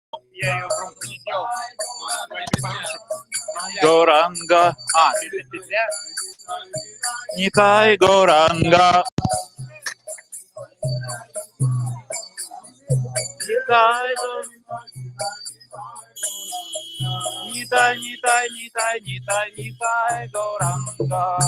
Я ее громко не делал. Горанга. Петля. Нитай Горанга. Нитай Горанга.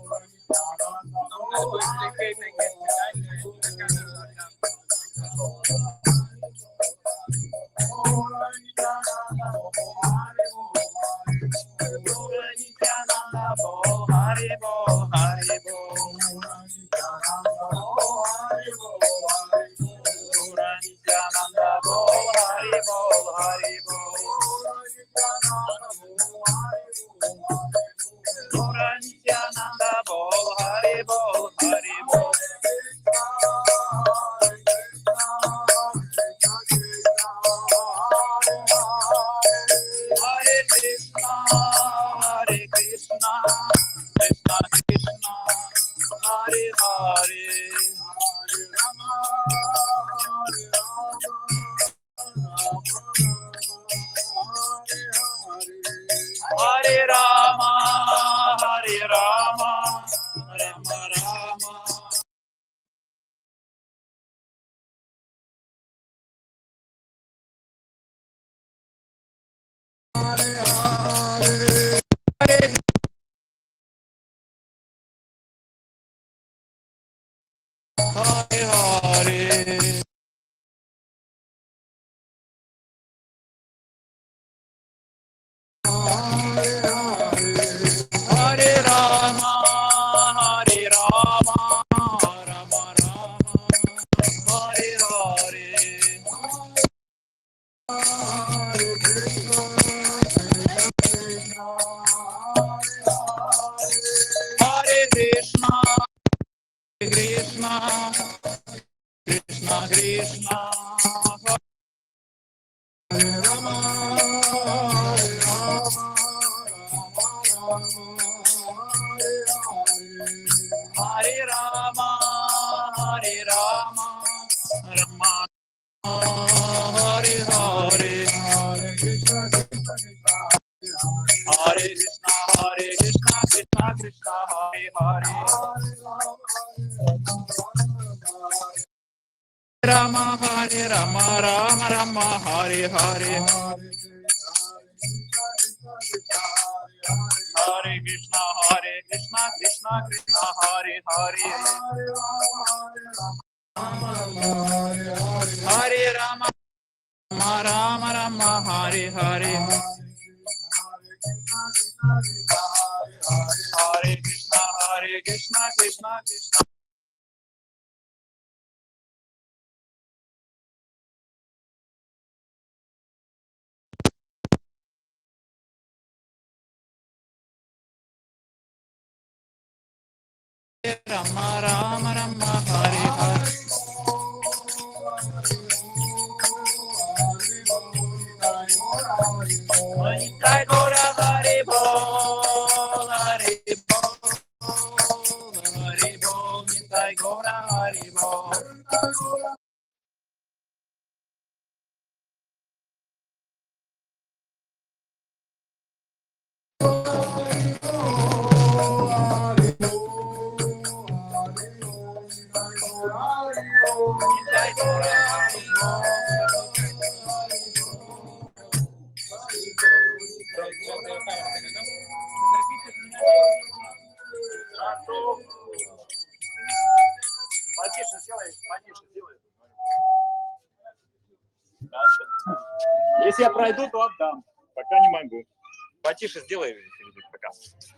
Если я пройду, то отдам. Пока не могу. Потише сделай пока.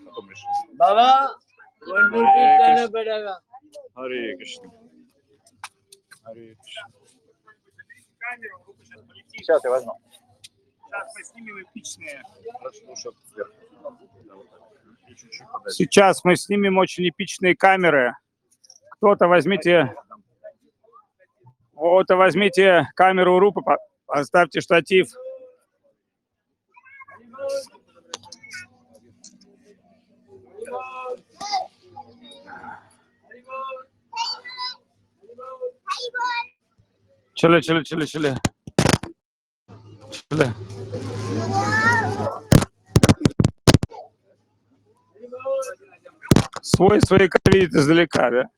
Баба, Харе Кришна. Сейчас я возьму. Сейчас мы снимем эпичные. Сейчас мы снимем очень эпичные камеры. Кто-то возьмите камеру Рупы, поставьте штатив. Чили. Да. Свои видит издалека, да?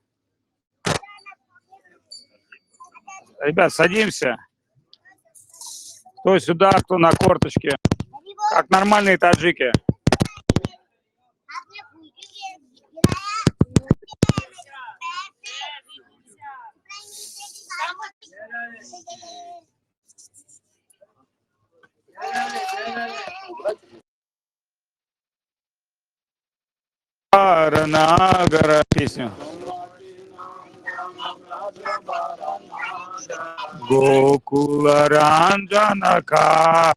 Ребят, садимся. Кто сюда, кто на корточке. Как нормальные таджики. Нагара песню. Гокула Ранджанака.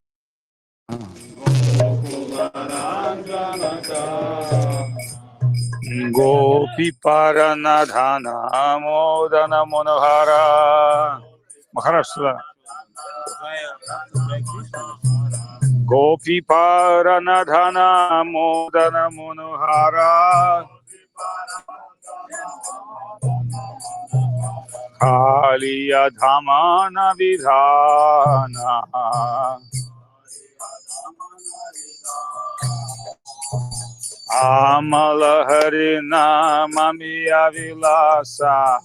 Гопи Паранадхана Модана Монохара. Махарашtra. Gopi Paranadhana Modana Monohara Kaliya Dhamana Vidhana Amala Harina Mamiya Vilasa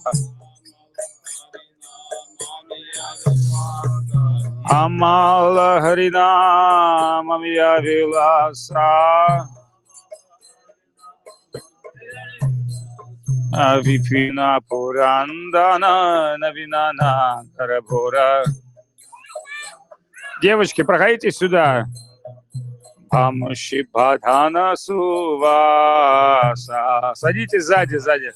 Amala Harina Mamiya Vilasa Avipina Purandana Navinana Карабора. Девочки, проходите сюда. Амшибадхана Суваса. Садитесь сзади.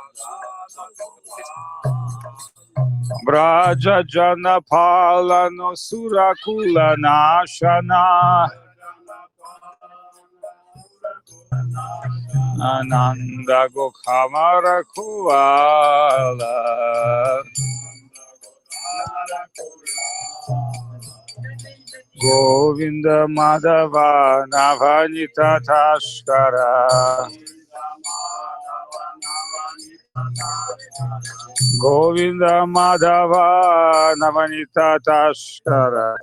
Браджа Джана Палано Суракула Нашана Ananda Gokhamara Kuala Govinda Madhava Navanita Tashkara Govinda Madhava Navanita Tashkara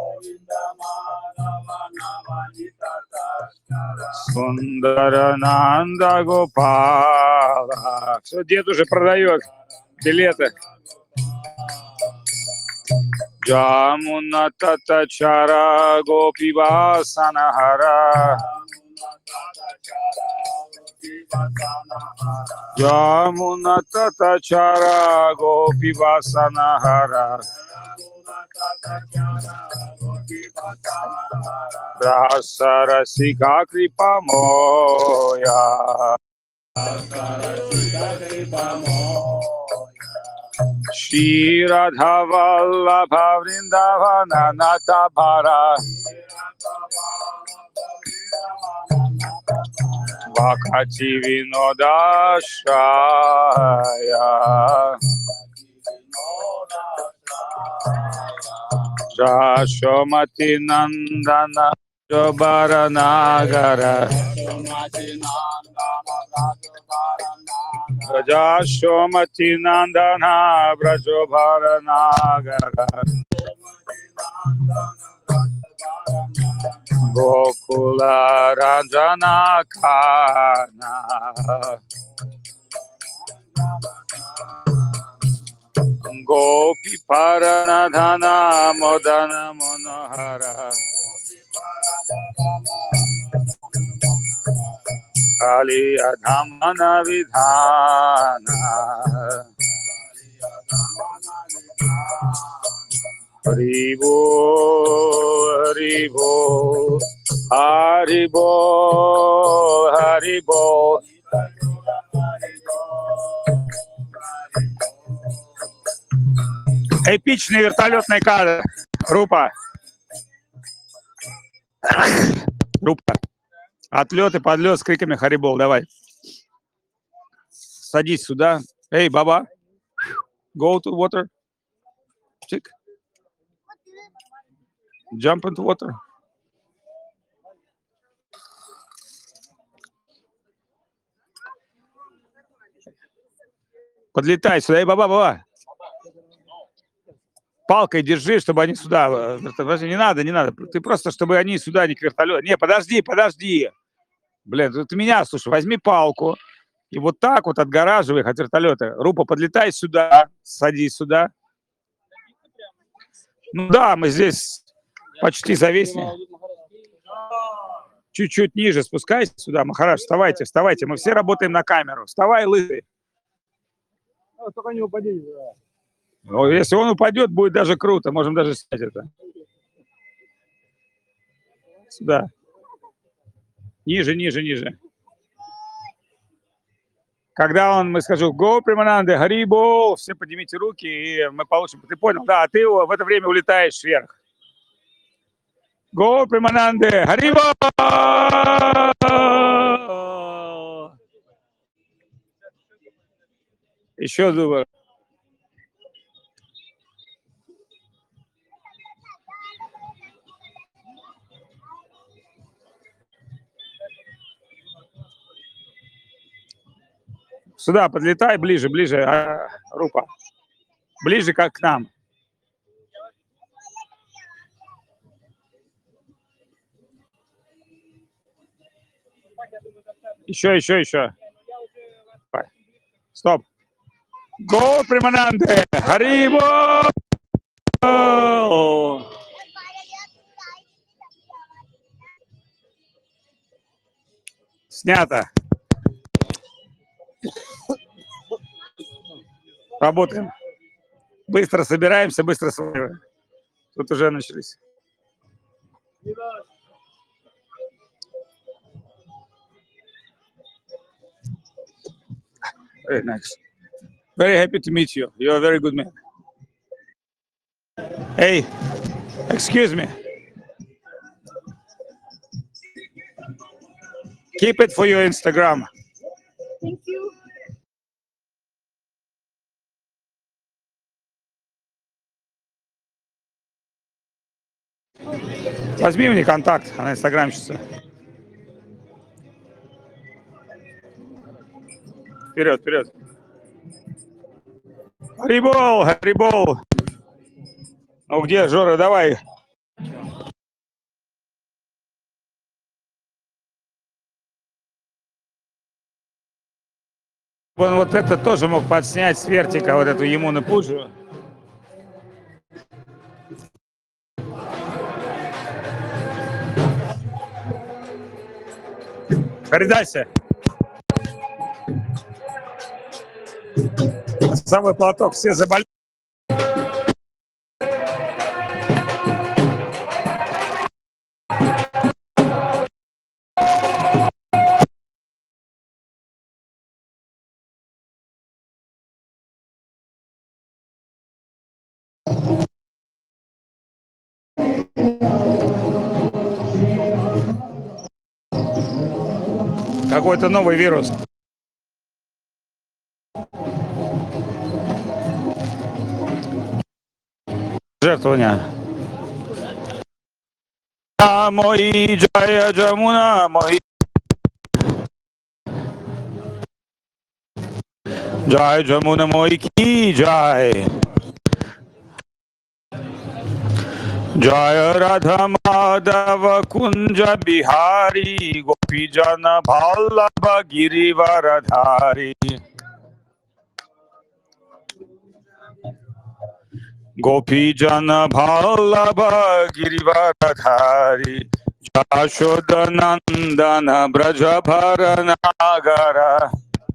Sundarananda Gopala. Все, дед уже продает билеты. Джамуна Татачара Гопива Санахара. Джамуна Татачара Гопива Санахара. Rasarasika Kripa Moya Shri Radha Vallabha Vrindavana Natabhara Vakati Vinodashaya Jashomati Nandana Jobharanagara Jashomati Nandana Brajobharanagara Gokula Ranjana Kana Gopi Paranadhana Modana Monohara Kaliya Dhamana Vidhana Haribo Haribo Haribo Haribo Эпичный вертолетный кадр. Группа. Отлет и подлет с криками Харибол. Давай. Садись сюда. Эй, баба. Go to water. Чик. Jump into water. Подлетай сюда. Эй, баба. палкой держи, чтобы они сюда. Подожди, не надо, не надо. Ты просто, чтобы они сюда не к вертолету. Не, подожди, подожди. Блин, ты меня, слушай, возьми палку и вот так вот отгораживай их от вертолета. Рупа, подлетай сюда, садись сюда. Ну да, мы здесь почти зависли. Чуть-чуть ниже спускайся сюда, Махараш, вставайте, вставайте. Мы все работаем на камеру. Вставай, лысый. Только не упади. Ну, если он упадет, будет даже круто. Можем даже снять это. Сюда. Ниже, ниже, ниже. Когда мы скажу «Го, Примананде, Харибол», все поднимите руки, и мы получим. Ты понял? Да, а ты в это время улетаешь вверх. Го, Примананде, Харибол! Еще зубы. Сюда подлетай, ближе, ближе, Рупа. Ближе как к нам. Еще, еще, еще. Стоп. Го, Примананде, Харибол! Снято. Работаем. Быстро собираемся, быстро сваливаем. Тут уже начались. Very nice. Very happy to meet you. You're a very good man. Hey, excuse me. Keep it for your Instagram. Thank you. Возьми мне контакт, она инстаграмщица. Вперед, вперед. Харибол, Харибол. Ну где, Жора, давай. Он вот это тоже мог подснять с вертика, вот эту Емуну Пуджу. Харидайся. Самый платок, все заболели. Какой-то новый вирус. Жертвования. Мои джая джамуна, мои джай джамуна, мой ки джай. Jaya Radha Madhava Kunja Bihari Gopi Jana Ballabha Girivaradhari Gopi Jana Ballabha Girivaradhari Jashoda Nandana Brajabhara Nagara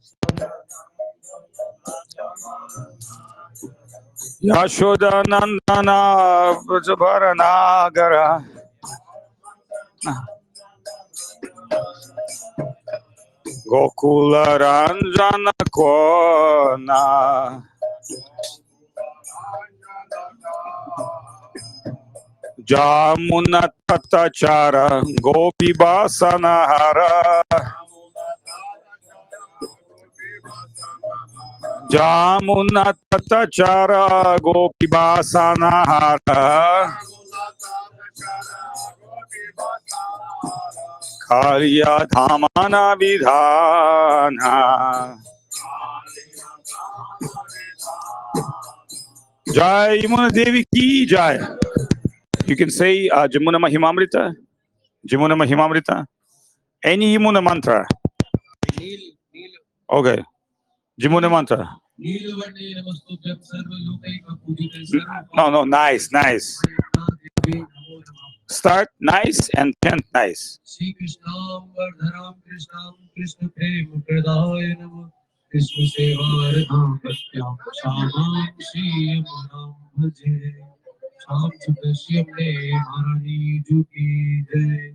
Yashoda Nandana Brajabhara Nagara Gokula Ranjana Kona Jamuna Tatachara Gopi Basanahara Jamuna Tatachara Gopi Basanahara Kaliya Dhamana Vidhana Jai Yamuna Devi ki Jai. You can say Jamuna Mahimamrita, Jamuna Mahimamrita, any Yamuna mantra. Okay, Jamuna mantra. No, nice, nice. Start nice and chant nice. Shri Krishnam Vardhanam Krishnam Krishna Prem Pradaya Namo Krishna Sevartham Pratyam Shamam Shri Yamunam Bhaje Sham Sukashyam Ne Harani Juki Jai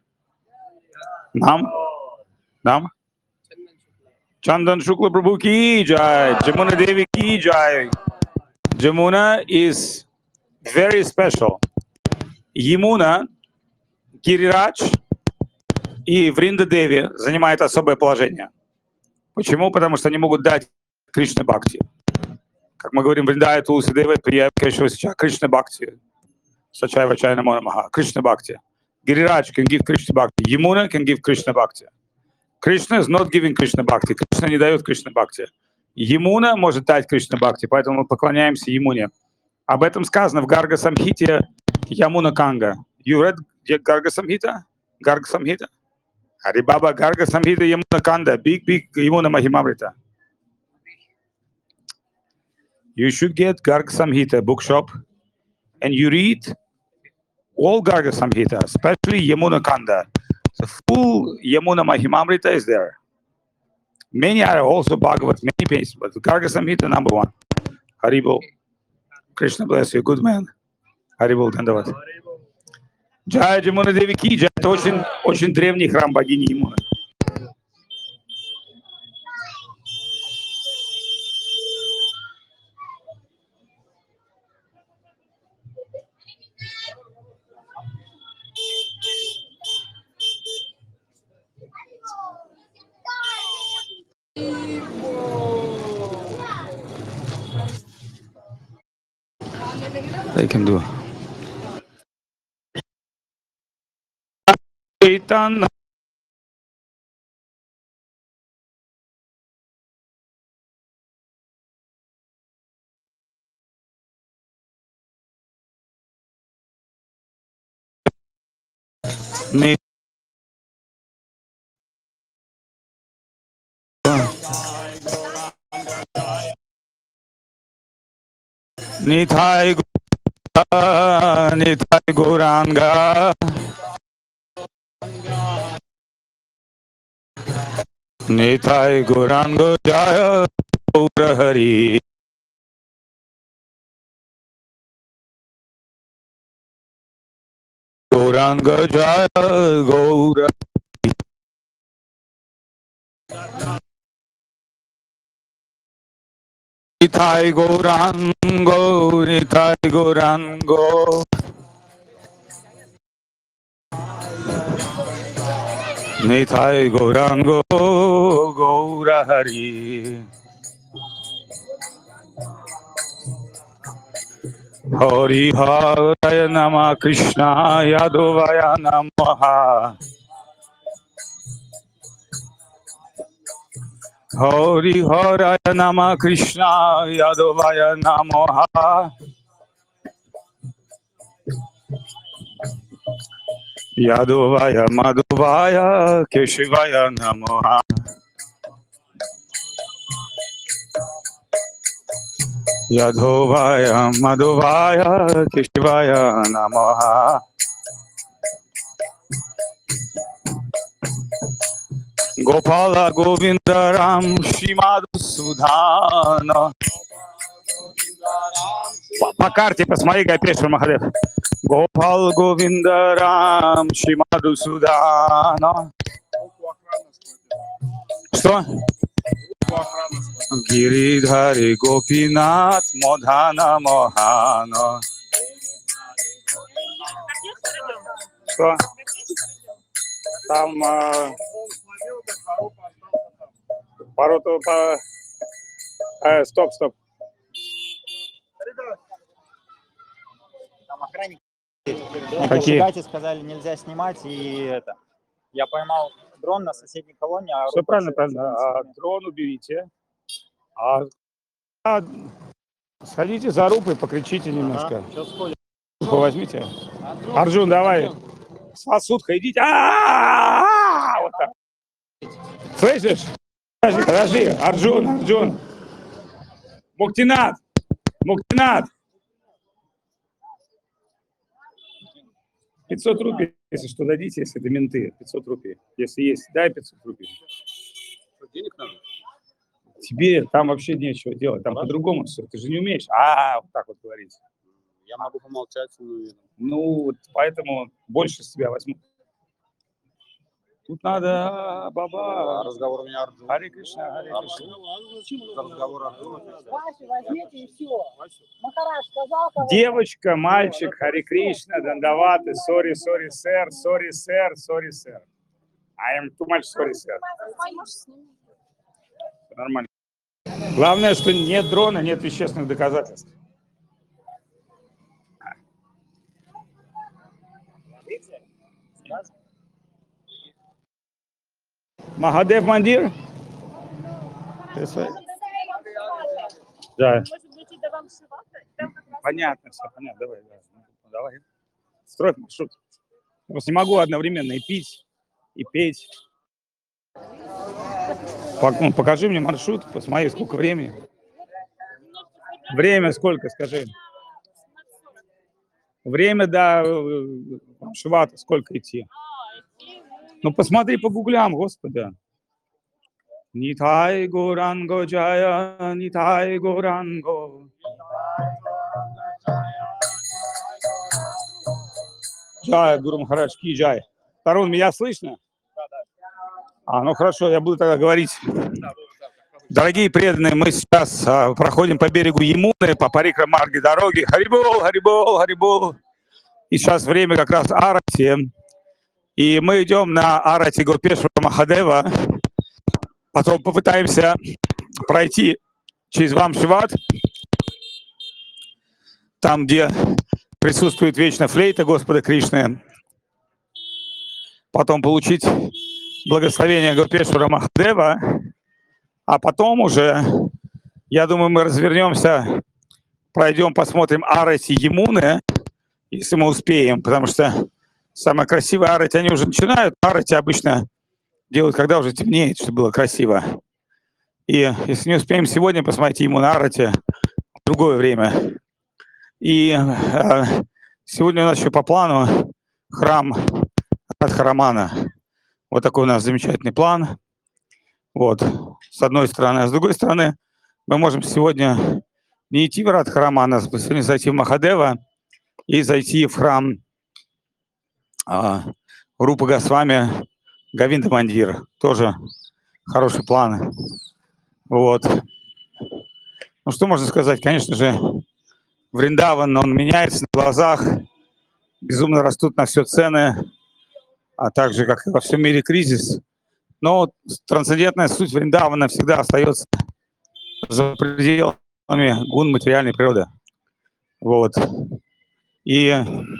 Nam? Chandan Shukla Prabhu ki Jai. Jamuna Devi ki Jai. Jamuna is very special. Yamuna, Гирирач и Вринда Деви занимают особое положение. Почему? Потому что они могут дать Кришна Бхакти. Как мы говорим, Вриндая Тулси Дева, Прия Кешвасича, Кришна Бхакти. Сачай Вачай Намо Намаха, Кришна Бхакти. Гирирач can give Krishna Bhakti. Yamuna can give Krishna Bhakti. Krishna is not giving Krishna Bhakti. Krishna не дает Кришна Бхакти. Yamuna может дать Кришна Бхакти, поэтому мы поклоняемся Ямуне. Об этом сказано в Гарга Самхите Ямуна Канга. You read Garga Samhita? Garga Samhita? Hari Baba, Garga Samhita Yamuna Kanda, big Yamuna Mahimamrita. You should get Garga Samhita bookshop and you read all Garga Samhita, especially Yamuna Kanda. The full Yamuna Mahimamrita is there. Many are also Bhagavat, many pages, but Garga Samhita number one. Haribol. Krishna bless you, good man. Haribol Dandavat. Джай Джамуна Деви ки Джай. Это очень древний храм богини Ямуны. They can do. Chaitanya. Nitai Gauranga. Nitai Gauranga Jaya Gaura Hari. Gauranga Jaya Gaura. Nitai Gaurango, Nitai Gaurango. Nitai Gaurango, Gaura Hari. Hari Haraya Nama Krishna Yadovaya Namaha. Hari Haraya Nama Krishna Yadovaya Namaha. Yadovaya Madhuvaya Keshivaya Namaha. Yadovaya Madhuvaya Keshivaya Namaha. Gopala Govindaram Shimadu Sudhana. По карте посмотри, Гайпешвар Махадев. Гопал Говиндарам Шимаду Судана. Что? Гиридхари Гопинат Модхана Мохана. Что? Там стоп. Там охранники. Какие? Кате сказали, нельзя снимать, и это. Я поймал дрон на соседней колонне. Все правильно. Дрон уберите. Сходите за рупой, покричите немножко. Сейчас сходим. Руку возьмите. Арджун, давай. Сосудка, идите. Вот так. Слышишь? Подожди. Арджун. Муктинат. 500 рупий, если что, дадите, если это менты. 500 рупий. Если есть, дай 500 рупий. Денег надо? Тебе там вообще нечего делать. Там по-другому все. Ты же не умеешь. Вот так вот говорить. Я могу помолчать. Ну, вот поэтому больше с тебя возьму. Тут надо баба. Разговор у меня Арджун. Харе Кришна, Харе Кришна. Разговор Арджуна. Вася, возьмите и все. Махараш сказал, кого... Девочка, мальчик, Харе Кришна, Дандаваты, sorry, sir. I am too much sorry, sir. Нормально. Главное, что нет дрона, нет вещественных доказательств. Махадев Мандир? Да. Понятно, все понятно. Давай. Строй маршрут. Я просто не могу одновременно и пить, и петь. Покажи мне маршрут, посмотри, сколько времени. Время сколько, скажи. Время до Шивата сколько идти? Ну, посмотри по гуглям, Господи. Нитай Горанго Джая, Нитай Горанго. Джай, Гуру Махарадж Ки Джай. Тарун, меня слышно? Ну хорошо, я буду тогда говорить. Дорогие преданные, мы сейчас проходим по берегу Ямуны, по Парикрамарге дороги. Харибол. И сейчас время как раз Арати. И мы идем на Арати Гопешвара Махадева. Потом попытаемся пройти через Вамшиват, там, где присутствует вечная флейта Господа Кришны. Потом получить благословение Гопешвара Махадева. А потом уже, я думаю, мы развернемся, пройдем, посмотрим Арати Ямуны, если мы успеем, потому что самые красивые Арати, они уже начинают. Арати обычно делают, когда уже темнеет, чтобы было красиво. И если не успеем сегодня посмотреть Ямуну Арати, в другое время. И сегодня у нас еще по плану храм Радхарамана. Вот такой у нас замечательный план. Вот, с одной стороны. А с другой стороны, мы можем сегодня не идти в Радхарамана, а сегодня зайти в Махадева и зайти в храм Рупа Госвами Говинда Мандир. Тоже хороший план. Вот. Ну, что можно сказать? Конечно же, Вриндаван, он меняется на глазах. Безумно растут на все цены. А также, как и во всем мире, кризис. Но трансцендентная суть Вриндавана всегда остается за пределами гун материальной природы. Вот. И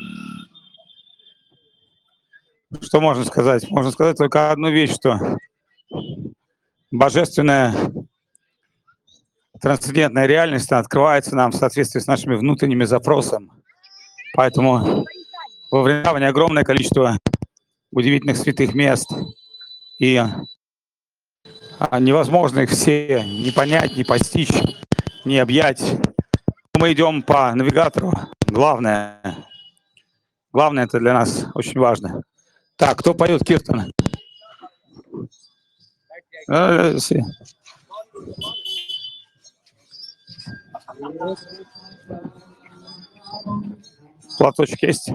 что можно сказать? Можно сказать только одну вещь, что божественная трансцендентная реальность открывается нам в соответствии с нашими внутренними запросами. Поэтому во Вриндаване огромное количество удивительных святых мест. И невозможно их все не понять, не постичь, не объять. Мы идем по навигатору. Главное это для нас очень важно. Так, кто поет киртан? Платочек есть?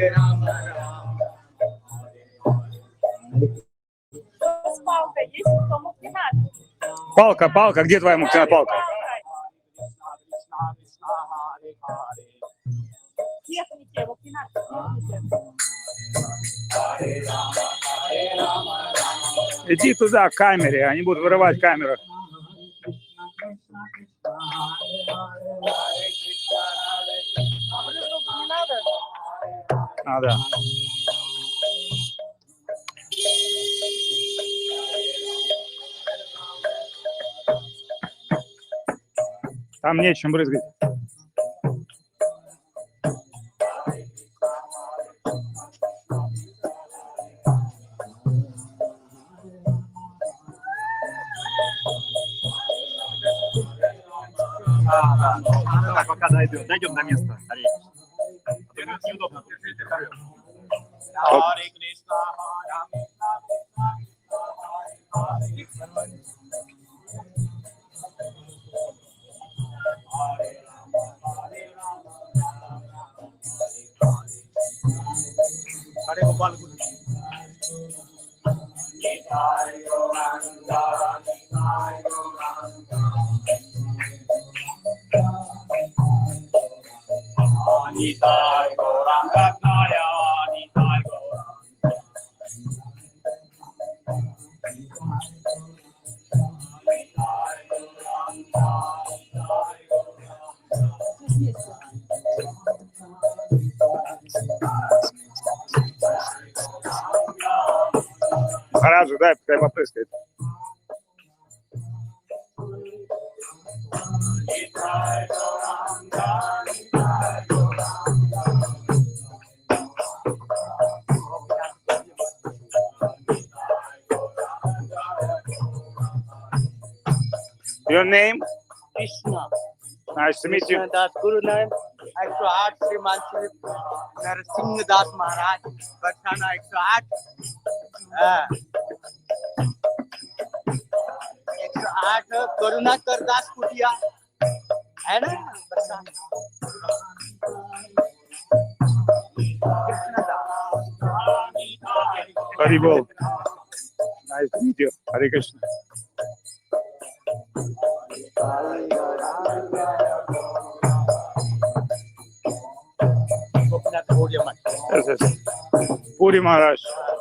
С палкой есть, кому надо. Палка, палка, где твоя муктина палка? Техники, Муктинат, техники. Иди туда, к камере, они будут вырывать камеру. Не надо? Надо. Там нечем брызгать. Так, пока дойдем до места. Арей. Неудобно. Hare Gopal Guru. Мараджу, дай, пускай попрыскает. Your name? Krishna. Nice to meet you. Krishna Das Guru name. 108 Shriman Shri Narsingh Das Maharaj. Barsana 108. 108 Karunakar दास कुटिया है ना बरसाना कृष्ण दास Haribol. Nice to meet you. Hare Krishna. Gopinath Gaudiya मठ Yes, yes. Puri Maharaj.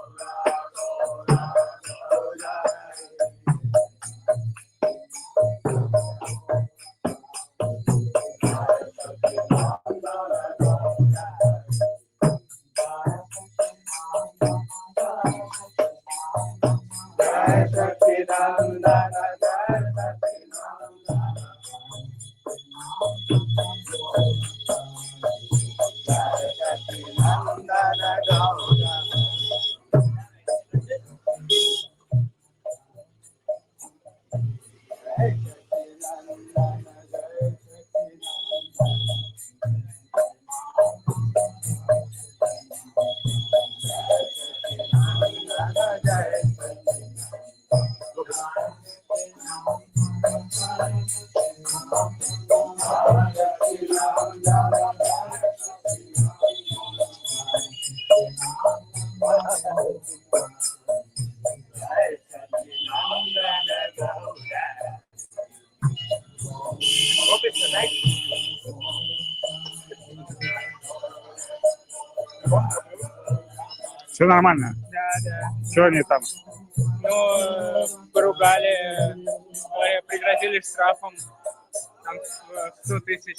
Все нормально. Да. Что они там? Ну, поругали, пригрозили штрафом там, в 100 тысяч.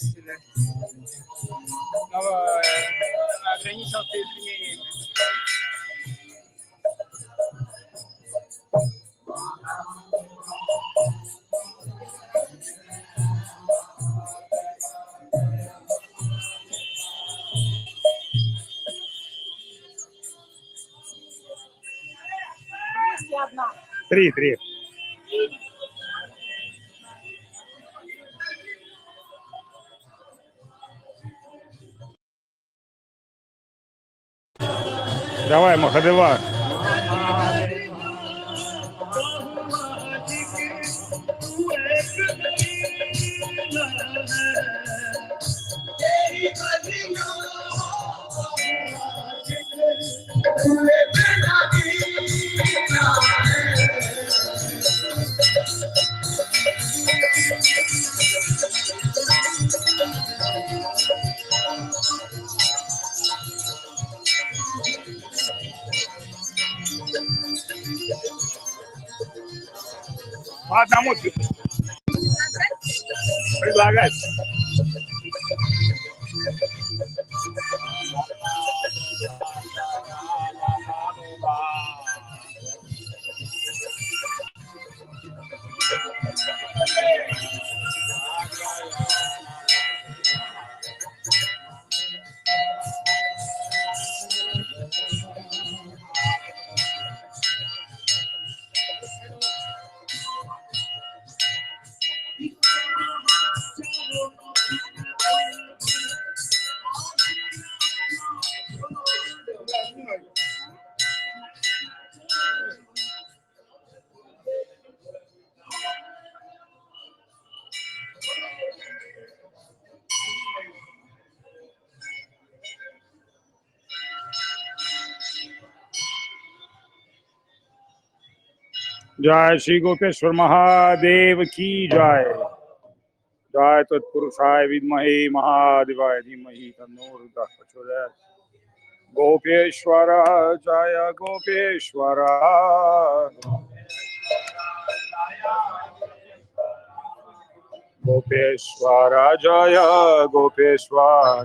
Но ограничился извинениями. Одна. Три. Давай, Махадева. По одному предлагать. जय श्री गोपेश्वर महादेव की जय। जय तत्पुरुषाय विद्महे महादेवाय धीमहि तन्नो रुद्रः प्रचोदयात्। गोपेश्वर जय गोपेश्वर। गोपेश्वर जय गोपेश्वर।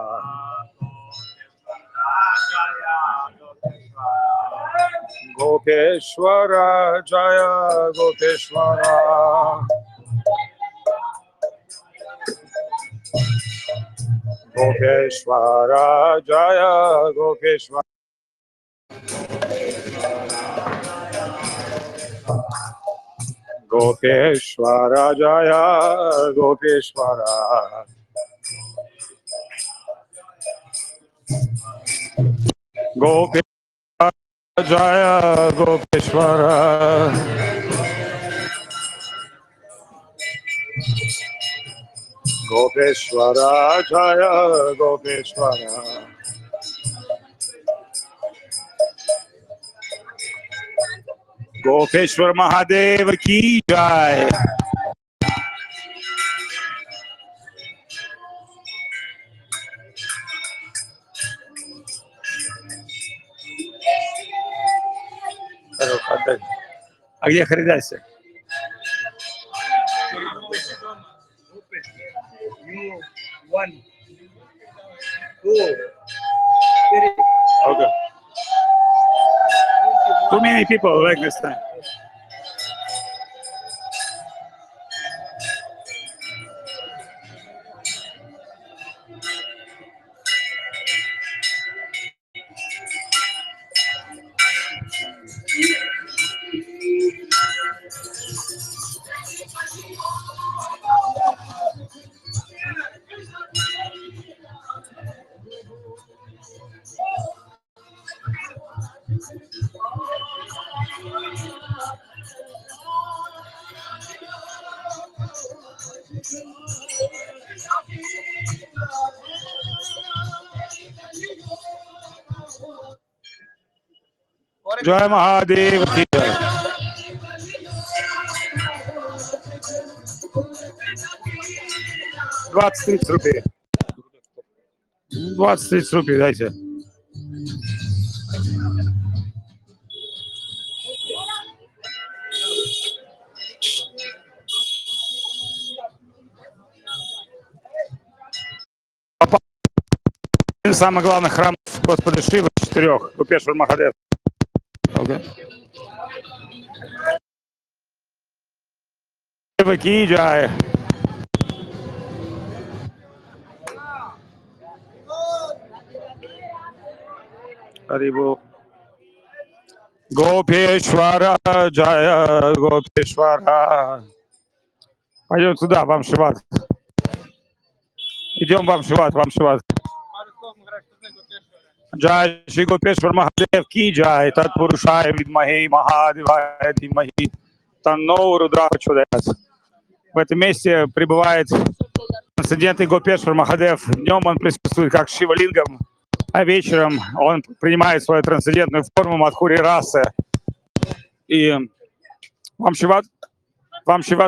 गोपेश्वर जय गोपेश्वर। गोपेश्वर जय गोपेश्वर। गोपेश्वर जय गोपेश्वर। गोपेश्वर जय गोपेश्वर। गोपेश्वर जय गोपेश्वर। गोपेश्वर महादेव की जय। А где хридайся? One, two, three. Okay. Too many people like this time. जय महादेव की जय। ₹20-30. ₹20-30 дайте. Самый главный храм Господа Шивы 4. Гопешвар Махадев. Шива ки джай. Харибол. Гопешвара джая Гопешвара. Пойдем туда, вам Шиват. Идем вам Шиват, вам Шиват. Jai Shri Gopeshwar Mahadev ki jai, Tat Purushaya Vidmahe Mahadevaya Dhimahi Tanno Rudra Prachodayat. В этом месте пребывает трансцендентный Гопешвар Махадев. Днем он присутствует как Шивалингам, а вечером он принимает свою трансцендентную форму Мадхури расы. И вам Шиват, вам Шиват.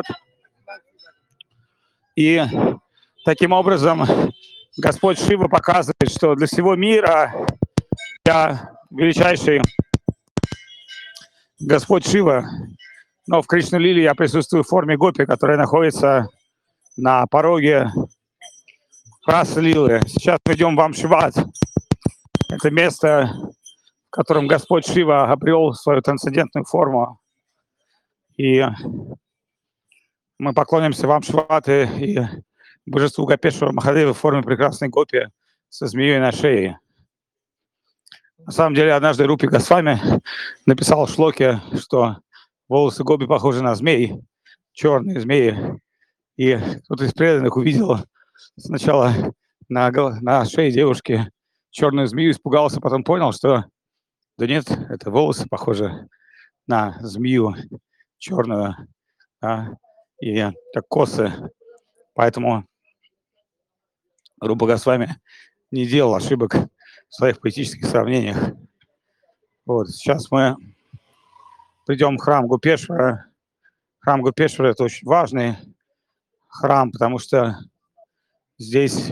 И таким образом Господь Шива показывает, что для всего мира я величайший Господь Шива Но в Кришна-лиле я присутствую в форме гопи, которая находится на пороге Раса-лилы. Сейчас мы идем в Амшиват. Это место, в котором Господь Шива обрел свою трансцендентную форму. И мы поклонимся вам, Шиваты, и божеству Гопешвара Махадева в форме прекрасной гопи со змеей на шее. На самом деле, однажды Рупи Госвами написал в шлоке, что волосы гопи похожи на змей, черные змеи. И кто-то из преданных увидел сначала на шее девушки черную змею, испугался, потом понял, что да нет, это волосы похожи на змею черную, и так косы. Поэтому Рупа Госвами не делал ошибок в своих поэтических сравнениях. Вот, сейчас мы придем в храм Гопешвара. Храм Гопешвара — это очень важный храм, потому что здесь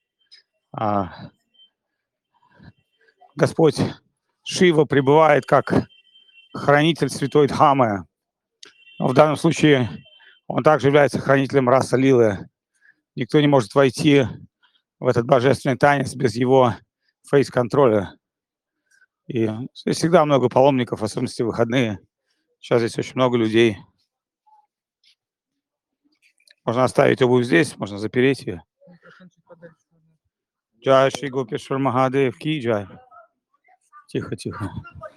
Господь Шива пребывает как хранитель святой Дхамы. Но в данном случае он также является хранителем раса Лилы. Никто не может войти в этот божественный танец без его фейс-контроля. И здесь всегда много паломников, в особенности в выходные. Сейчас здесь очень много людей. Можно оставить обувь здесь, можно запереть ее. Джай Шри Гопешвар Махадев ки джай. Тихо, тихо.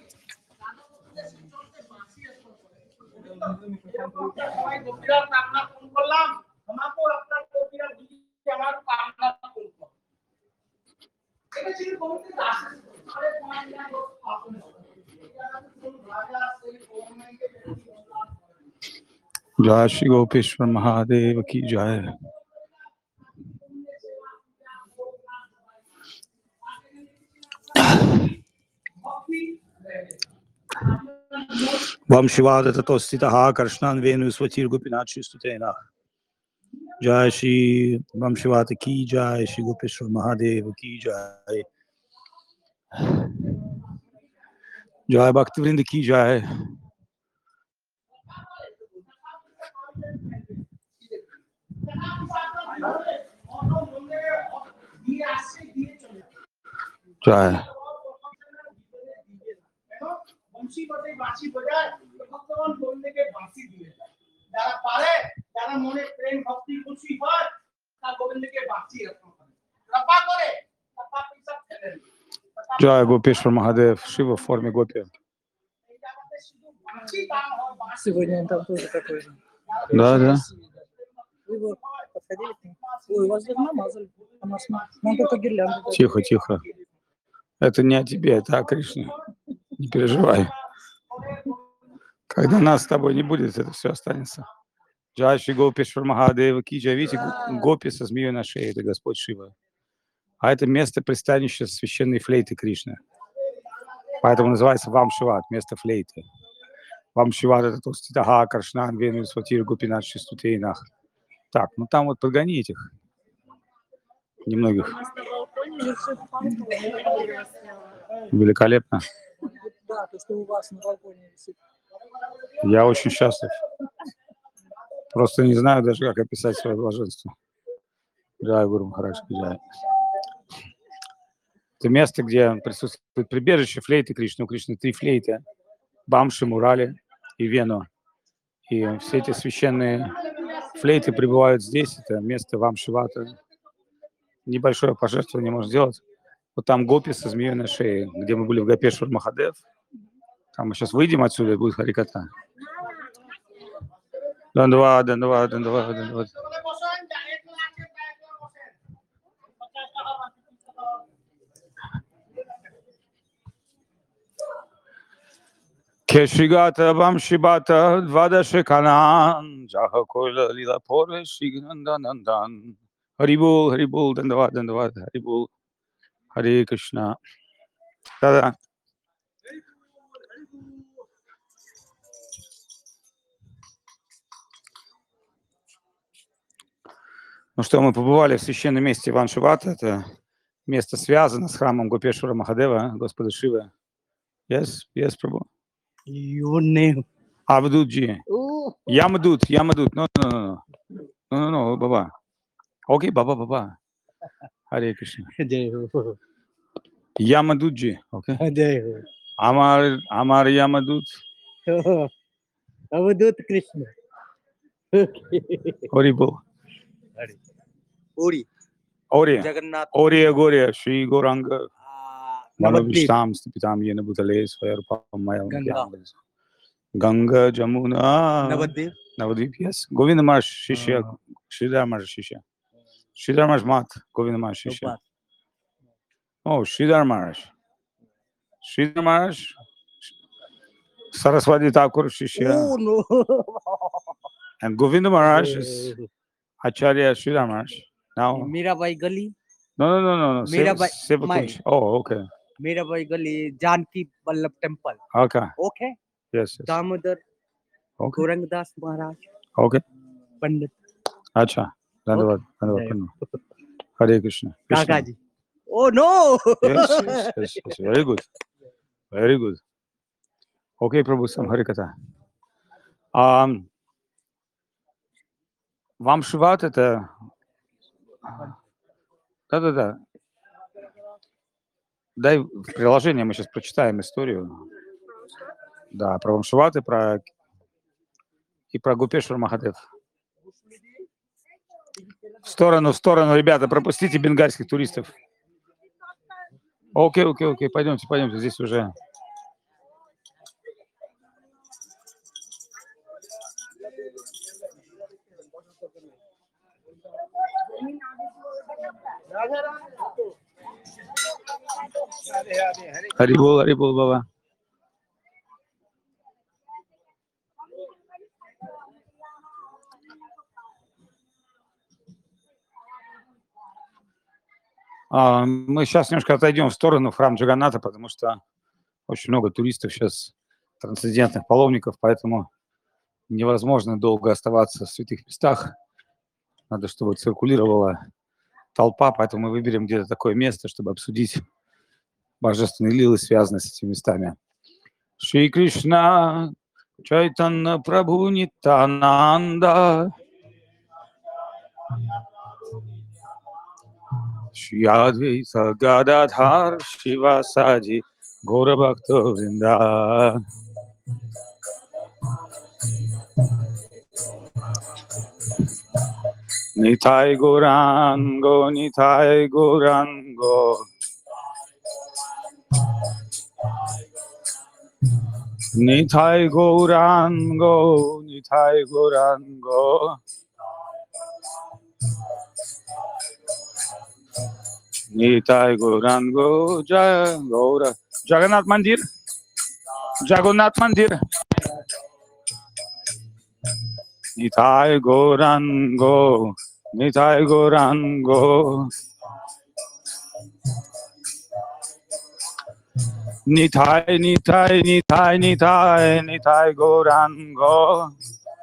Jai Shri Gopeshwar Mahadeva ki jai. Vam Shivada tato stitaha Karshnan Venu Swatir Gopinachi Stutena. Jai Shri Vam Shivada ki jai, Shri Gopeshwar Mahadeva ki jai. Jai Bhaktivinoda ki jai. Jai. Jai Gopeshwar Mahadev, Shiva в форме гопи. Сегодня он там тоже такой же. Да, да. Вы его подходили к нему? Ой, у вас даже намазали. Он только гирлянду. Тихо, тихо. Это не о тебе, это о Кришне. Не переживай. Когда нас с тобой не будет, это все останется. Джай Шри Гопешвар Махадева ки джай. Видите, гопи со змеей на шее, это Господь Шива. А это место пристанища священной флейты Кришны. Поэтому называется Вамшиват, место флейты. Вамшиват — это Тоститаха, Каршнан, Вену, Сватир, Гопинат, Шистутейнах. Так, ну там вот подгони этих немногих. Великолепно. Да, то, что у вас на балконе висит. Я очень счастлив. Просто не знаю даже, как описать свое блаженство. Джай Гуру Махарадж ки джай. Это место, где присутствует прибежище флейты Кришны. У Кришны 3 флейты. Бамши, Мурали и Вену. И все эти священные флейты пребывают здесь. Это место Вамшивата. Небольшое пожертвование можно сделать. Вот там гопи со змеей на шее, где мы были в Гопешвар Махадев. Там мы сейчас выйдем отсюда, и будет хариката. Дандава, дандава, дандава, дандава. Keshigata Vamshibata Dvadashikanan Jahakola Lila Pore Shigandanandan Haribul, Haribul, Dandavad, Dandavad, Haribul, Hare Krishna. Да-да. Ну что, мы побывали в священном месте Вамшивата. Это место связано с храмом Гопешвара Махадева, Господа Шивы. Yes, Prabhu. Your name. Avdutji. О, Yamadut. No, Baba. Okay, Baba. Hare Krishna. जय हो Yamadut ji. Okay. जय हो Amar Yamadut. अवधूत Krishna Horrible. पूरी Ori. Jagannath Ori, Shri Goranga. Nabadwip Manobishtam Stipitam Yena Bhutale Swayarupam Maya Ganga. Ganga Jamuna. Nabadwip Navadvip, yes. Govinda Maharaj Shishya. Sridhar Maharaj Shishya. Sridhar Maharaj Mat. Govinda Maharaj Shishya. Oh, Sridhar Maharaj. Sridhar Maharaj. Saraswati Thakur Shishya. Oh no. And Govinda Maharaj is Acharya Sridhar Maharaj. Now, Mirabai गली no. Mirabai- Sevakunj. Oh, okay. Mirabai Gali Janaki Vallabh temple Okay. Okay Yes. Damodar Okay. Gaurangdas Maharaj Okay. Pandit Acha. Dandavad. Hare Krishna. Kaka ji oh no Yes. Very good. Very good. Okay, Prabhu, some Hare Katha. Вам Шиват это... Да. Дай в приложение, мы сейчас прочитаем историю. Да, про Вамшиват и про Гупешвар Махадев. В сторону, ребята, пропустите бенгальских туристов. Окей, пойдемте, здесь уже... Харибол, Баба. Мы сейчас немножко отойдем в сторону в храм Джаганната, потому что очень много туристов сейчас, трансцендентных паломников, поэтому невозможно долго оставаться в святых местах. Надо, чтобы циркулировала толпа, поэтому мы выберем где-то такое место, чтобы обсудить божественные лилы, связанные с этими местами. Шри Кришна, Чайтанна Прабху Нитянанда, Shri Advaita Gadadhar Shivasaji Gaura Bhakta Vrinda. Nitai Gaurango, Nitai Gaurango. Nitai Gaurango, Nitai Gaurango. Nitai Gaurango, Jaya Gaura. Jagannath Mandir. Nitai Gaurango, Nitai Gaurango. Nitai Gaurango.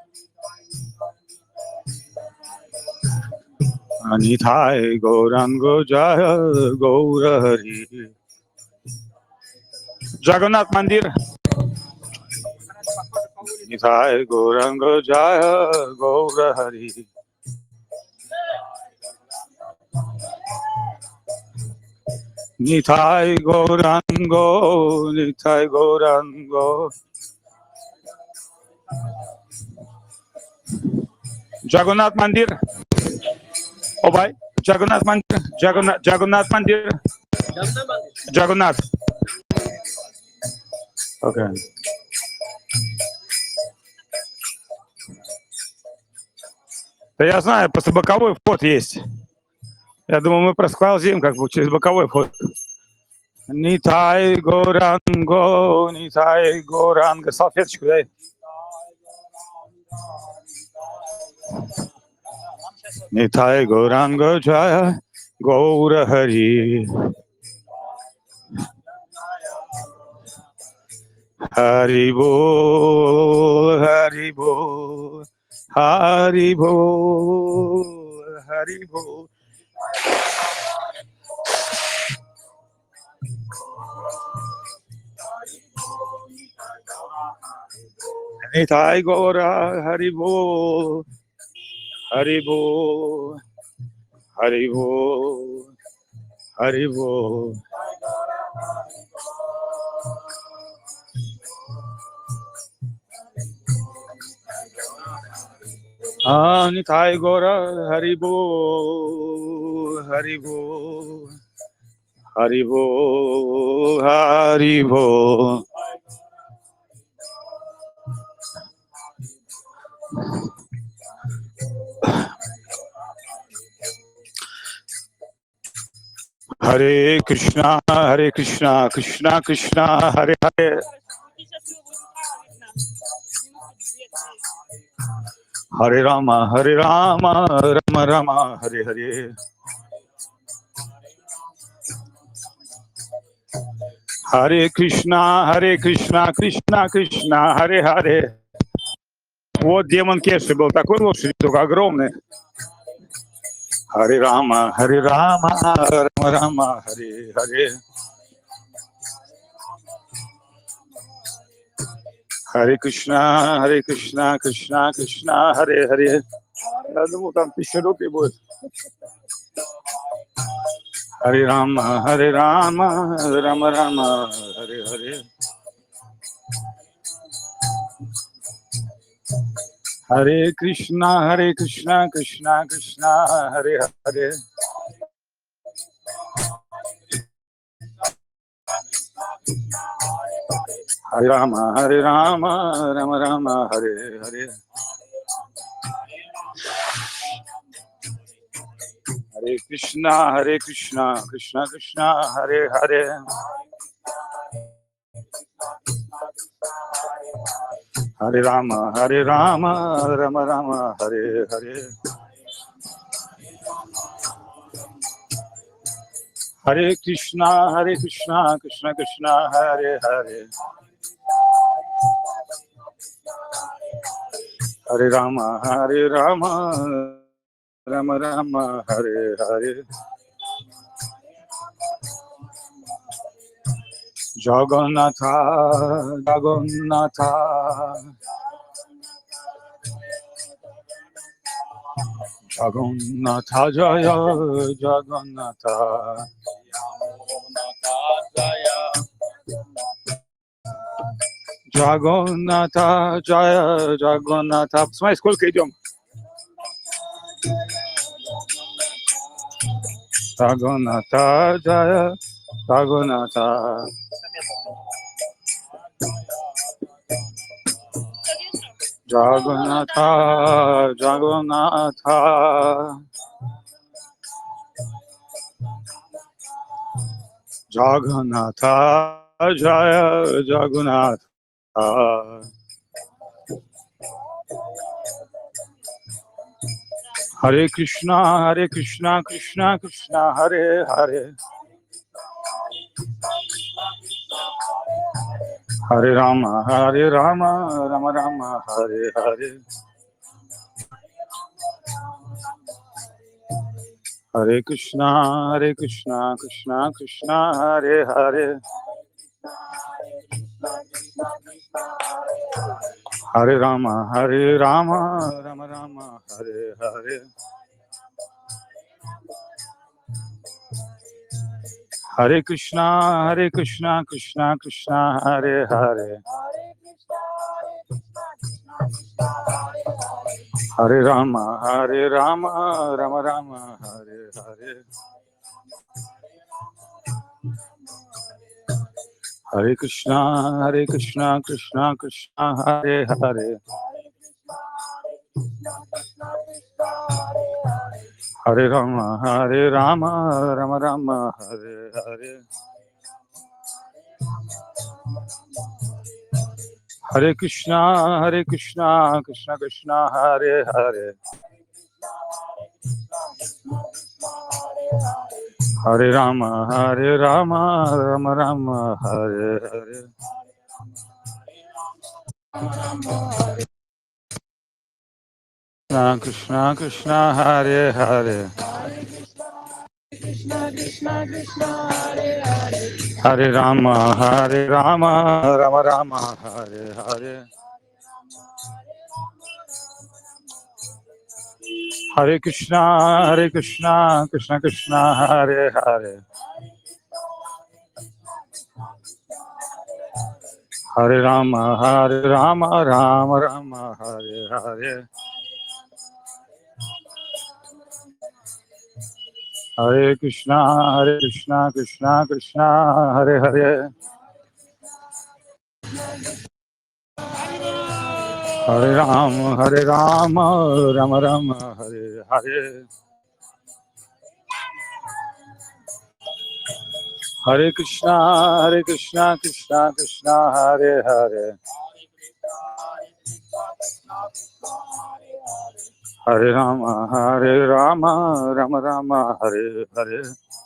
Nitai Gaurango, Jaya Gaura Hari. Jagannath Mandir. Nitai Gaurango, Jaya Gaura Hari. Nitai Gaurango, Nitai Gaurango. Jagannath Mandir. Oh bhai, Jagannath Mandir. Jagannath Mandir. Jagannath. Okay. Да я знаю, просто боковой вход есть. Я думаю, мы просквозим как бы через боковой вход. Nitai Gaurango, Nitai Gaurango. Салфеточку дай. Nitai Gaurango, Jaya Gaura Hari. Haribol, Haribol, Haribol, Haribol. Nitai Gora Haribo, Haribo, Haribo, Haribo. Nitai Gora Haribo, Haribo, Haribo, Haribo. Hare Krishna, Krishna Krishna, Hare Hare. Hare Rama, Rama Rama, Hare Hare. Hare Krishna, Krishna Krishna, Hare Hare. Вот демон Кеши был такой лошадь, только огромный. Харе Рама, Рама Рама, Харе Харе. Харе Кришна, Кришна Кришна, Харе Харе. Я думал, там 1000 рупий будет. Харе Рама, Рама Рама, Харе Харе. Hare Krishna, Krishna Krishna, Hare Hare. Hare Rama, Rama Rama, Hare Hare. Hare Krishna, Krishna Krishna, Hare Hare. Hare Rama, Rama Rama, Hare Hare. Hare Krishna, Krishna Krishna, Hare Hare. Hare Rama, Rama Rama, Hare Hare. Jagannatha, Jagannatha, Jagannatha Jaya, Jagannatha, Jagannatha Jaya, Jagannatha. Посмотри, сколько идем. Jagannatha Jaya, Jagannatha. Jagannatha, Jagannatha, Jagannatha, Jaya Jagannatha. Hare Krishna, Krishna Krishna, Hare Hare. Hare Rama, Rama Rama, Hare Hare. Hare Krishna, Krishna Krishna, Hare Hare. Hare Rama, Rama Rama, Hare Hare. Hare Krishna, Krishna Krishna, Hare Hare. Hare Rama, Rama Rama, Hare Hare. Hare Krishna, Krishna Krishna, Hare Hare. Hare Rama, Rama Rama, Hare Hare. Hare Krishna, Krishna Krishna, Hare Hare. Hare Rama, Rama Rama, Hare Hare. Krishna Krishna, Hare Hare. Hare Rama, Rama Rama, Hare Hare. Hare Krishna, Krishna Krishna, Hare Hare. Hare Rama, Rama Rama, Hare Hare. Hare Krishna, Krishna Krishna, Hare Hare. Hare Rama, Rama Rama, Hare Hare. Hare Krishna, Krishna Krishna, Hare Hare. Hare Rama, Rama Rama, Hare Hare.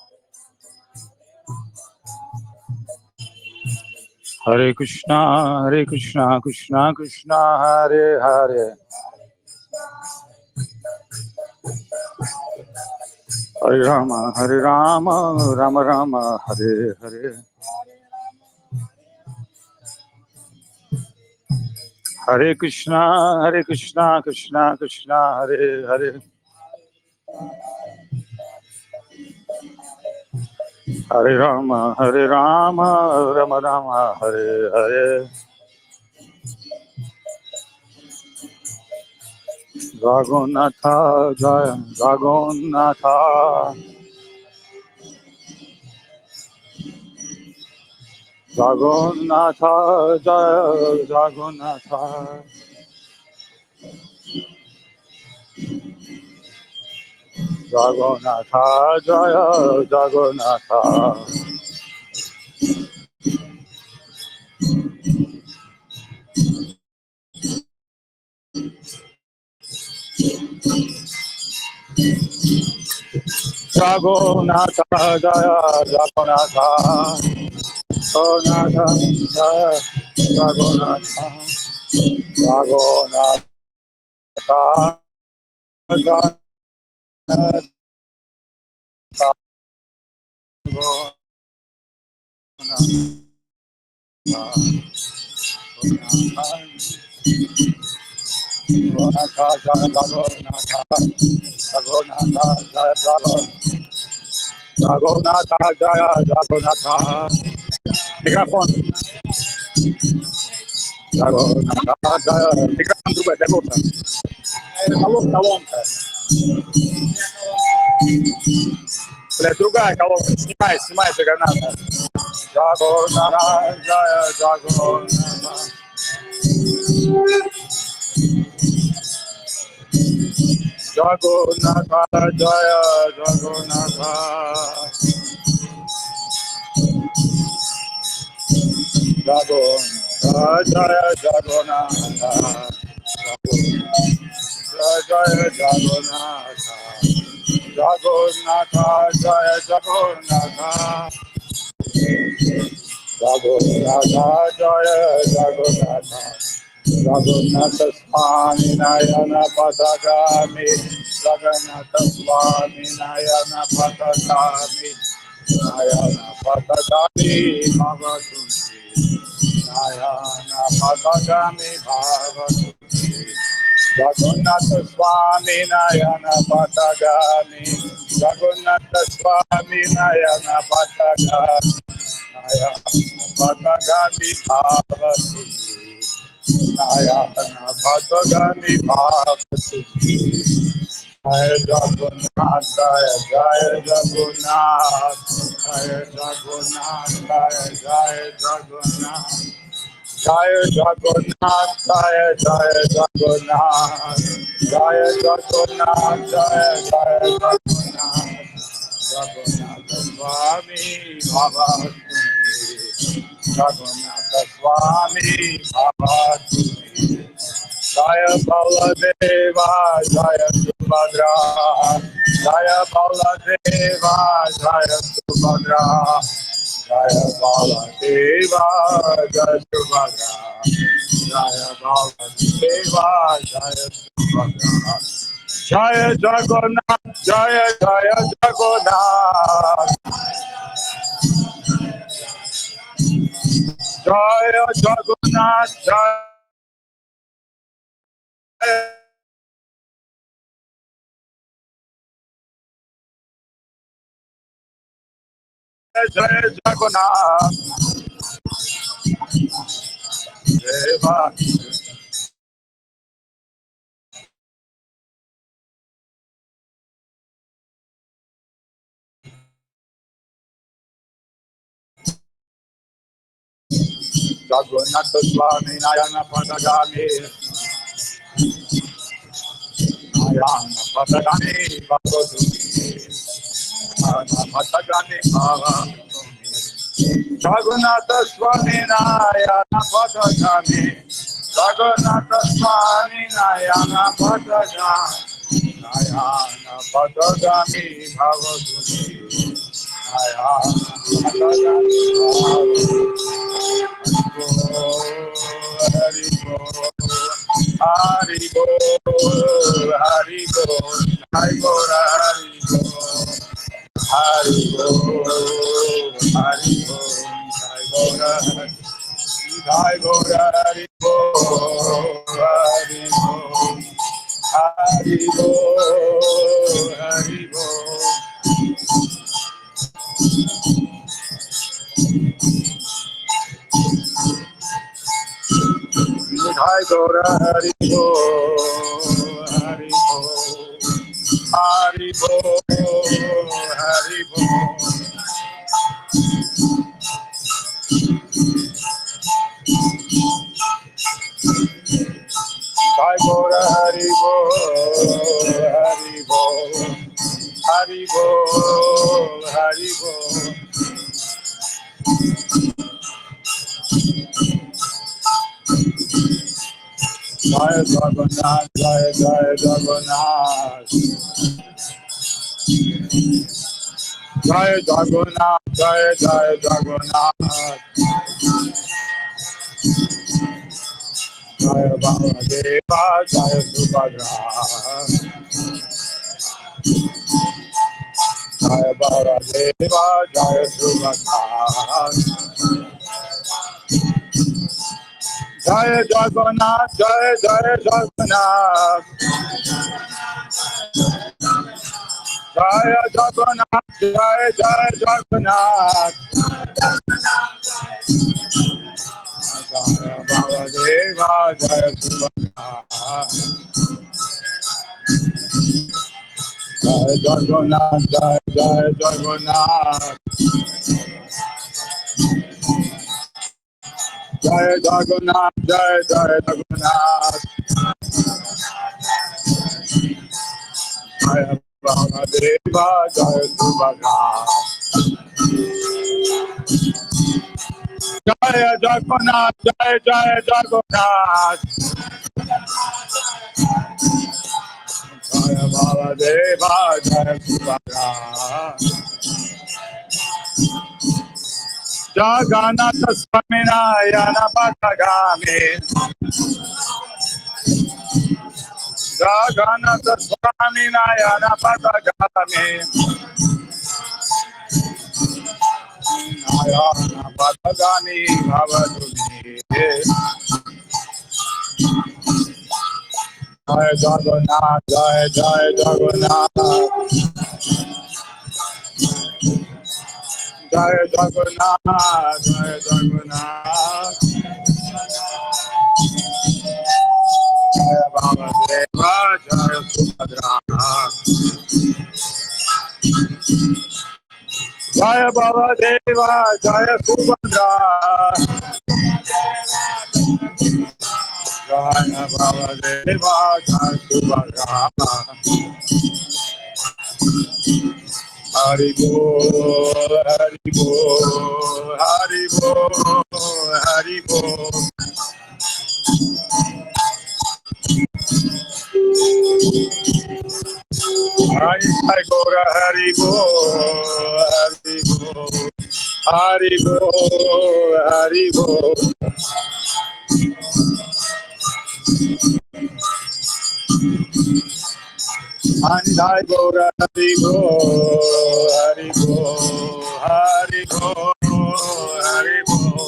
Hare Krishna, Krishna Krishna, Hare Hare. Hare Rama, Rama Rama, Hare Hare. Hare Krishna, Krishna Krishna, Hare Hare. Hare Rama, Rama Rama, Hare Hare. Jagannath, Jaya Jagannath. Jagannath, Jaya Jagannath. Jagannath, Jaya Jagannath. Jagannath, Jaya Jagannath. Jagannath, Jaya Jagannath. Jagannath, Jagannath. Jagannath, Jaya Jagannath. Microphone. Jagannath, Jaya. Microphone другой, для голоса. Колонка. Блядь, другая колонка. Снимай Джаганната. Jagannath, Jaya Jagannath. Jagannath, Jaya Jagannath. Jagannath, Jaya Jagannath. Jaya Jagannath. Jagannath, Jaya Jagannath. Jagannath, Jaya Jagannath. Jagannath Swami Nayana Patagami. Jagannath Swami Nayana Patagami. Nayana Patagami Bhavatunti. Nayana Patagami Bhavatunti. Jagannath Swami Nayana Patagami. Jagannath Swami Nayana Patagami. Nayana Patagami Bhavatunti. Nayana Patagami Bhavatunti. Jaya Jagannath, Jaya Jagannath, Jaya Jagannath, Jaya Jagannath, Jaya Jagannath, Jaya Jagannath, Jaya Jagannath, Jaya Jagannath, Jagannath Swami Bhavatunti, Jagannath Swami Bhavatunti. Jaya Baladeva, Jaya Subhadra, Jaya Baladeva, Jaya Subhadra, Jaya Baladeva, Jaya Subhadra, Jaya Baladeva, Jaya Subhadra. Jaya Jagannath, Jaya Jagannath. Jaya Jagannath, Jaya Jai Jagannath Deva. Jagannath Swami Nayana Padagami Nayana Padagami Bhagavati Nayana Padagami Bhagavati Jagannath Swami Nayana Padagami Jagannath Swami Nayana Padagami Nayana Padagami Bhagavati Nayana Padagami Hari Bol, Hari Bol, Hari Bol, Hari Bol, Hari Bol, Hari Bol, Hari Bol, Hari Bol, Hari Bol, Hari Bol, Hari Bol. Jai Gaura Hari Bol, Hari Bol, Hari Bol, Hari Bol. Jai Gaura Hari Bol, Hari Bol, Hari Bol, Hari Bol. Jai Jagannath, Jai Jai Jagannath. Jai Jagannath, Jai Jai Jagannath. Jai Baladeva, Jai Subhadra. Jai Baladeva, Jai Subhadra. Jai Jagannath, Jai Jai Jagannath. Jai Jagannath, Jai Jai Jagannath. Jai Baladeva, Jai Subhadra. Jai Jagannath, Jai Jai Jagannath. Jai Jagannath, Jai Jai Jagannath. Jai Baladeva, Jai Subhadra. Jai Jagannath, Jai Jai Jagannath. Jai Baladeva, Jai Subhadra. Jagannath Swami Nayana Padagami. Jagannath Swami Nayana Padagami. Nayana Padagami Bhavaduni. Jai Jagannath, Jai Jai Jagannath. Jai Jagannath, Jai Jagannath. Jai Baladeva, Jai Subhadra. Jai Baladeva, Jai Subhadra. Jai Baladeva, Jai Subhadra. Hari Bol, Hari Bol, Hari Bol, Hari Bol. Hari Jai Gaura Hari Bol, Hari Bol, Hari Bol, Hari Bol. Hari Jai Gaura Hari Bol, Hari Bol, Hari Bol, Hari Bol.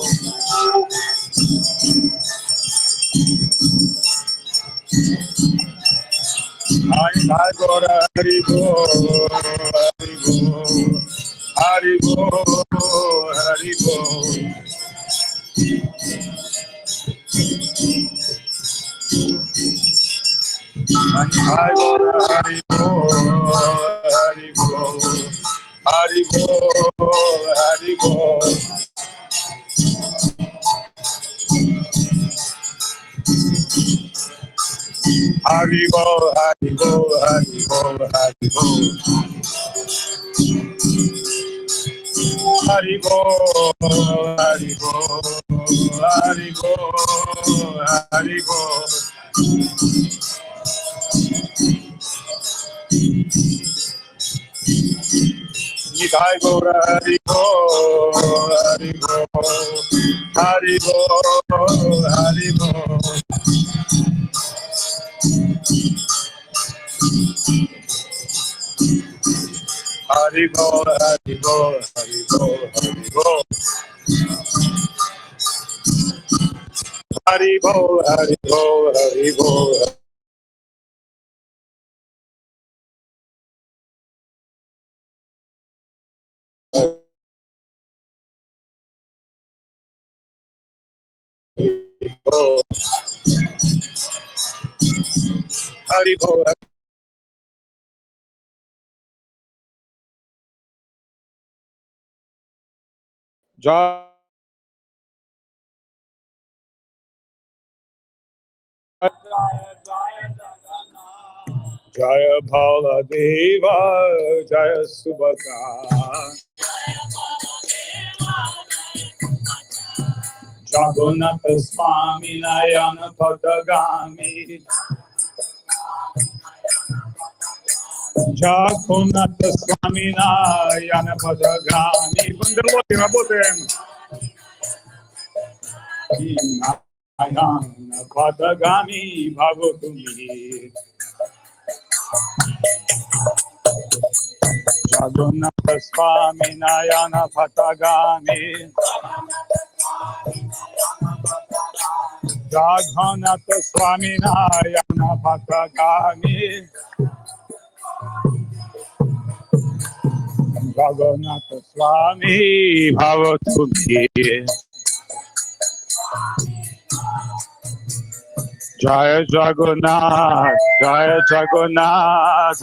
Hari Jai Gaura Hari Bol, Hari Bol, Haribo, Haribo. Haribo, Haribo, Haribo, Haribo. Haribo, Haribo, Haribo, Haribo. Haribo, Haribo, Haribo, Haribo. Nitai Gaura Haribo, Haribo, Haribo, Haribo. Haribo, Haribo, Haribo, Haribo. Haribo, Haribo, Haribo. Haribo, Jaya Jaya Baladeva, Jaya Subhadra. Jagannath Swami Nayana Patagami. Jagannath Swami Nayana Patagami. Бандерлоги, работаем. Nayana Patagami Bhavatumi. Jagannath Swami Nayana Patagami. Jagannath Swami Nayana Patagami. Jagannath Swami Bhavatumi. Jaya Jagannath, Jaya Jagannath.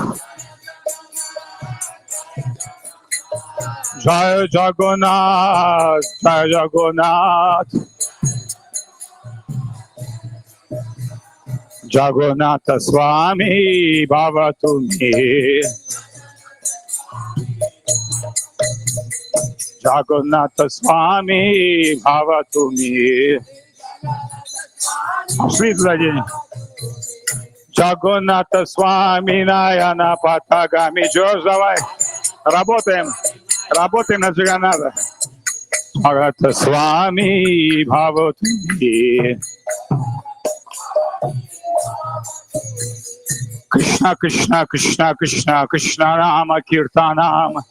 Jaya Jagannath, Jaya Jagannath. Jagannath Swami Bhavatumi. Jagannath Swami Bhavatumi. Шли туда день. Jagannath Swami Nayana Patagami. Джордж, давай. Работаем. Работаем на Джаганната. Jagannath Swami Bhavatumi. Krishna Krishna Krishna Krishna Krishna Rama Kirtanam.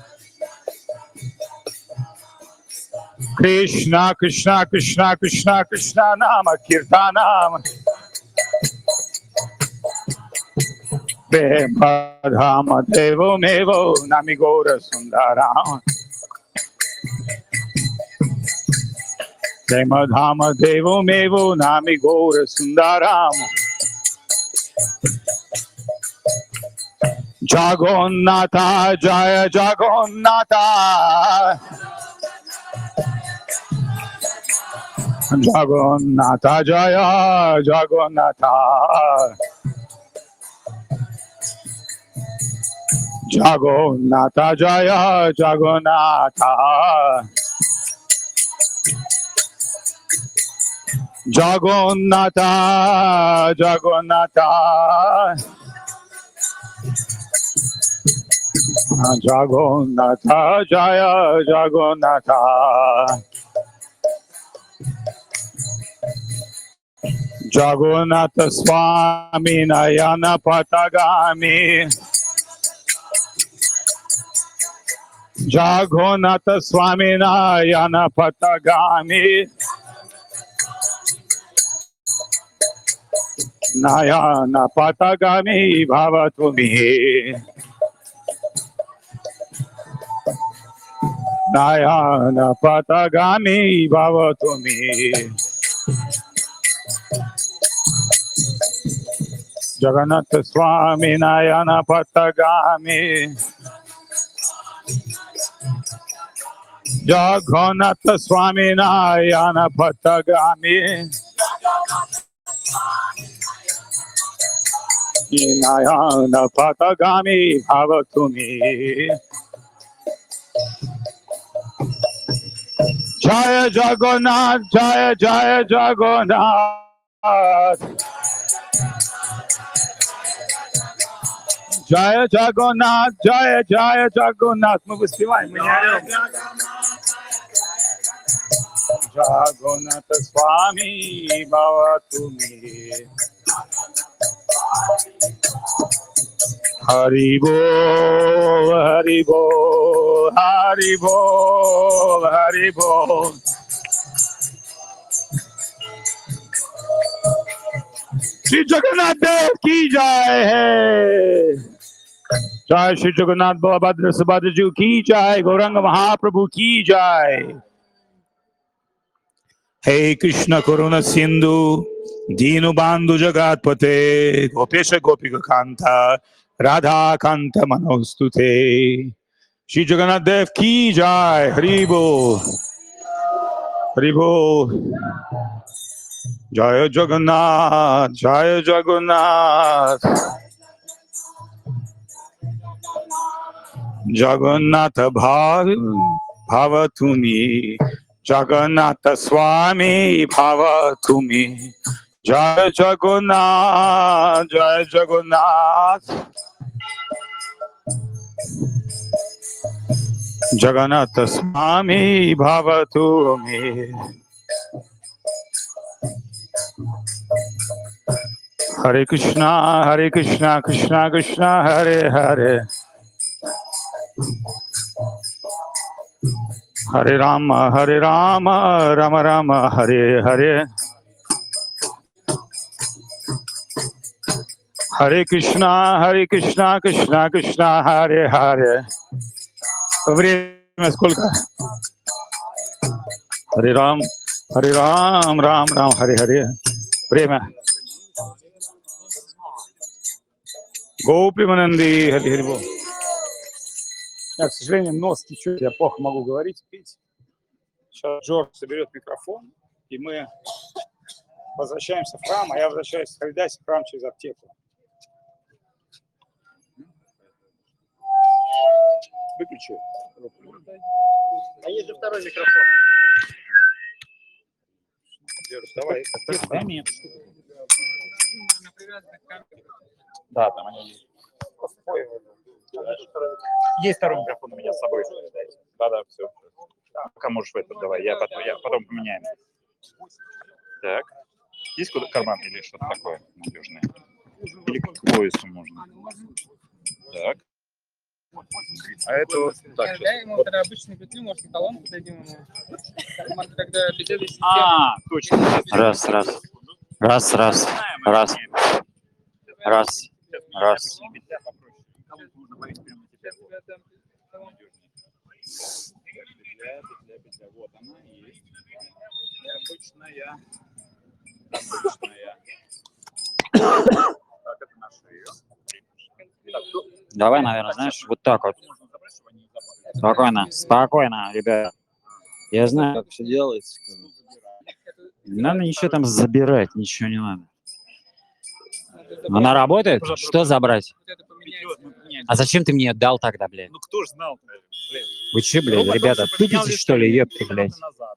Krishna Krishna Krishna Krishna Krishna Nama Kirtanam. Prema Devo Mevo Nami Gaura Sundaram. Prema Devo Mevo Nami Gaura Sundaram. Jagannatha Jaya Jagannatha. Jagannatha Jaya Jagannatha. Jagannatha Jaya Jagannatha. Jagannatha Jagannatha. Jagannatha Jaya Jagannatha. Jagannath Swami Nayana Patagami. Jagannath Swami Nayana Patagami. Nayana Patagami Bhavatumi. Nayana Patagami Bhavatumi. Jagannath Swami Nayana Patagami. Jagannath Swami Nayana Patagami. Nayana Patagami Bhavatumi. Jaya Jagannath, Jaya Jaya Jagannath. Jaya Jagannath, Jaya Jaya Jagannath. Мы воспеваем, мы не орем. Jagannath Swami Bhavatumi. Hari Bol, Hari Bol, Hari Bol, Hari Bol. Shri Jagannath Dev ki jai hai. Jai Shri Jagannath Balabhadra Subhadra Ji ki jai. Gauranga Mahaprabhu ki jai. Hey Krishna Karuna Sindhu Dinu Bandhu Jagatpate Gopesha Gopika Kanta Radha Kanta Manostute. Shri Jagannath Dev ki jai. Haribo Haribo. Jaya Jagannath, Jaya Jagannath. Jagannath Bhavatumi. Jagannath Swami Bhavatumi. Jaya Jagannath, Jaya Jagannath. Jagannath Swami Bhavatumi. Hare Krishna, Krishna Krishna, Hare Hare. Hare Rama, Rama Rama, Hare Hare. Hare Krishna, Krishna Krishna, Hare Hare. Время сколько? Hare Ram, Ram Ram, Hare Hare. Время. Гопи-мананди, Хари-Хари-Бо. Я, к сожалению, нос течет, я плохо могу говорить, петь. Сейчас Джордж соберет микрофон, и мы возвращаемся в храм, а я возвращаюсь в Харидас в храм через аптеку. Выключи. А есть же второй микрофон. Джордж, давай. Дай мне. Да, там они есть. Есть второй микрофон у меня с собой. Да, все. Пока можешь в этот давай, я потом поменяем. Так. Есть куда карман или что-то такое надежное? Или к поясу можно? Так. А это вот так. Тогда ему тогда обычную петлю, может, и колонку дадим ему. Когда беседует система. А, точно. Раз. Петля. Вот она есть. И обычная. Так, это на шею. Давай, наверное, знаешь, вот так вот. Спокойно, ребята. Я знаю, как все делается. Не надо ничего там забирать, ничего не надо. Она работает? Что забрать? А зачем ты мне дал тогда, блядь? Ну кто ж знал, блин. Вы че, блядь, Робот ребята, уже поменял тупите, что ли, лишь ёпты, блядь? минуты назад.